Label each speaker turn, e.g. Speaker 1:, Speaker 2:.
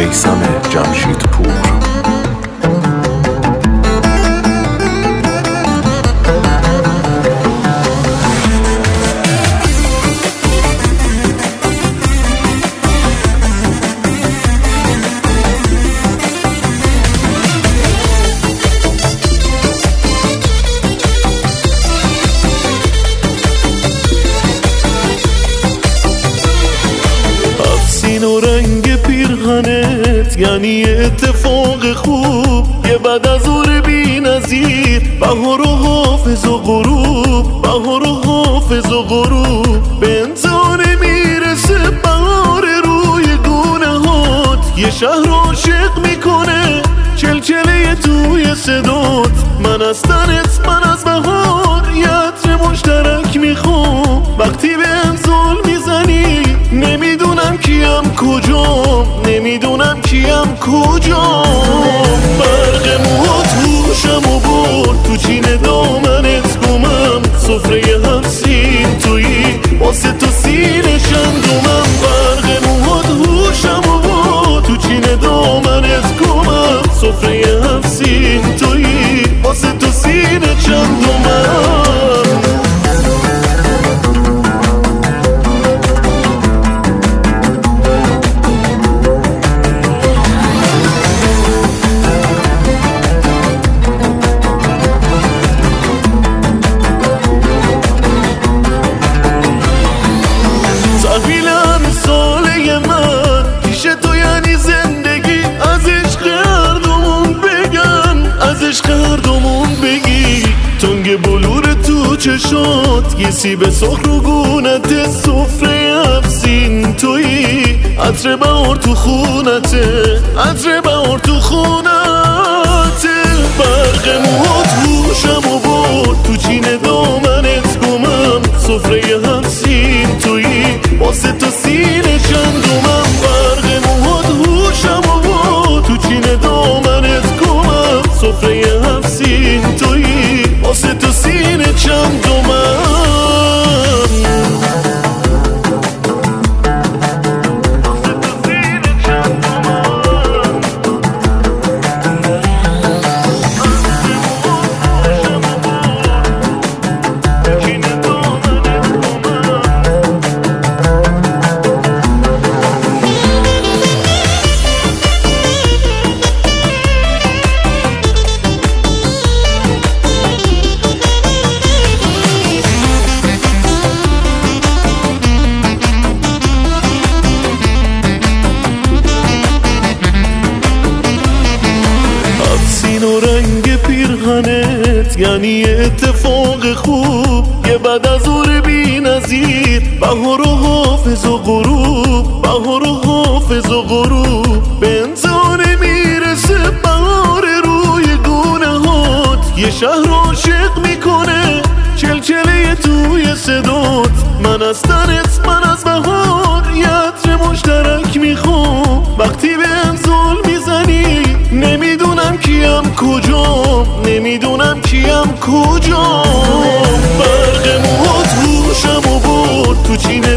Speaker 1: میثم جمشیدپور.
Speaker 2: و رنگ پیرهنت یعنی اتفاق خوب، یه بعد از ظهر بی نظیر، بهار و حافظ و غروب، بهار و حافظ و غروب. به انتهانه میرسه بهار روی گونه هات، یه شهر عاشق میکنه چلچله توی صدات. من از تنت، من از بهار، یه عطر مشترک میخوام. وقتی به انزال میزنی نمیدونم کیم کجام، نمیدونم کیم کجام. برق موهات هوشم و برد تو چین دامنت گمم، سفره همسین تویی واسه تو سینه شندومم. برق موهات هوشم و برد تو چین دامنت گمم، سفره همسین تویی واسه تو سینه چندومم. تنگ بلور تو چشات، یه سیب سرخ رو گونت، سفره افزین تویی، عطر بهار تو خونته، عطر بهار تو خونته. برق موهات هوشم و برد تو چین دامنت گمم، سفره همسین تویی واسه تو سینه چندومم. برق موهات هوشم و برد تو چین دامنت گمم، سفره همسین تویی واسه تو سینه چندومم. و رنگ پیرهنت یعنی اتفاق خوب، یه بعد از ظهر بی نظیر، بهار و حافظ و غروب، بهار و حافظ و غروب. به انتهانه میرسه بهار روی گونه هات، یه شهر عاشق میکنه چلچله توی صدات. من از تنت، من از بهار، یه عطر مشترک میخوام. وقتی به انزال میزنی نمیدونم کیم کجام، نمیدونم کیم کجام. برق موهات هوشم و برد تو چین